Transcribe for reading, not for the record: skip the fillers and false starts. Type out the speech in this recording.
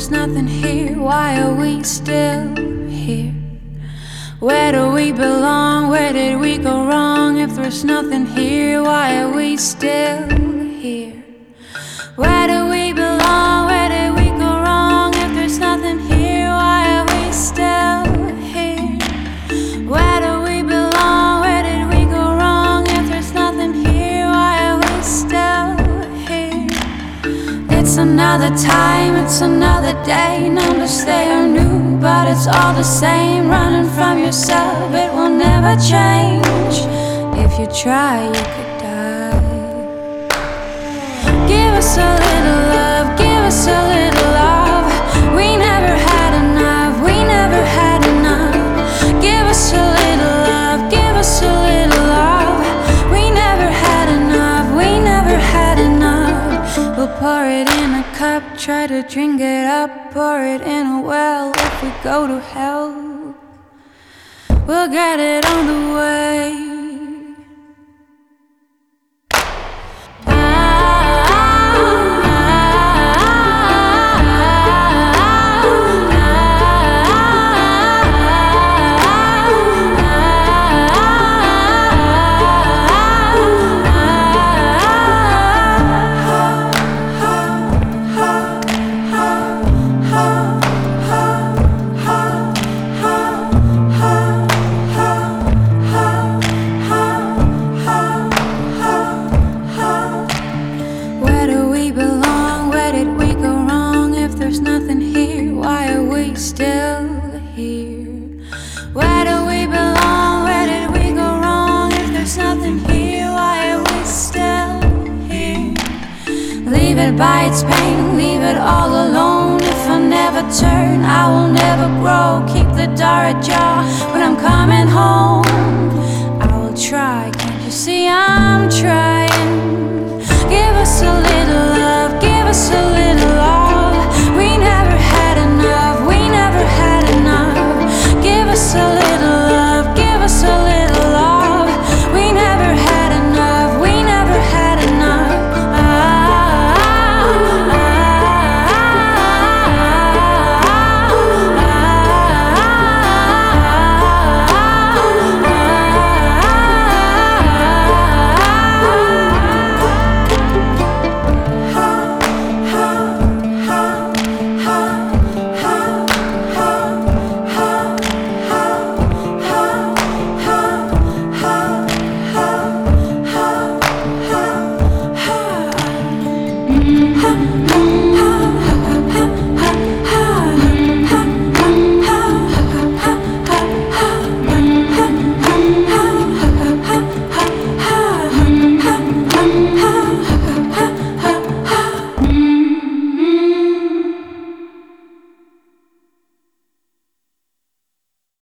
there's nothing here, why are we still here? Where do we belong? Where did we go wrong? If there's nothing here, why are we still here? Where do we belong? Where did we go wrong? If there's nothing here, why are we still here? Where do we belong? Where did we go wrong? If there's nothing here, why are we still here? It's another time, it's another day. Numbers, they are new, but it's all the same. Running from yourself, it will never change. If you try, you could die. Give us a little love, give us a little love. We never had enough, we never had enough. Give us a little love, give us a little love. We never had enough, we never had enough. We'll pour it in a cup, try to drink it up. Pour it in a well, if we go to hell, we'll get it on the way. Still here. Where do we belong? Where did we go wrong? If there's nothing here, why are we still here? Leave it by its pain, leave it all alone. If I never turn, I will never grow. Keep the door ajar when I'm coming home. I will try, can't you see I'm trying? Give us a little love, give us a little love.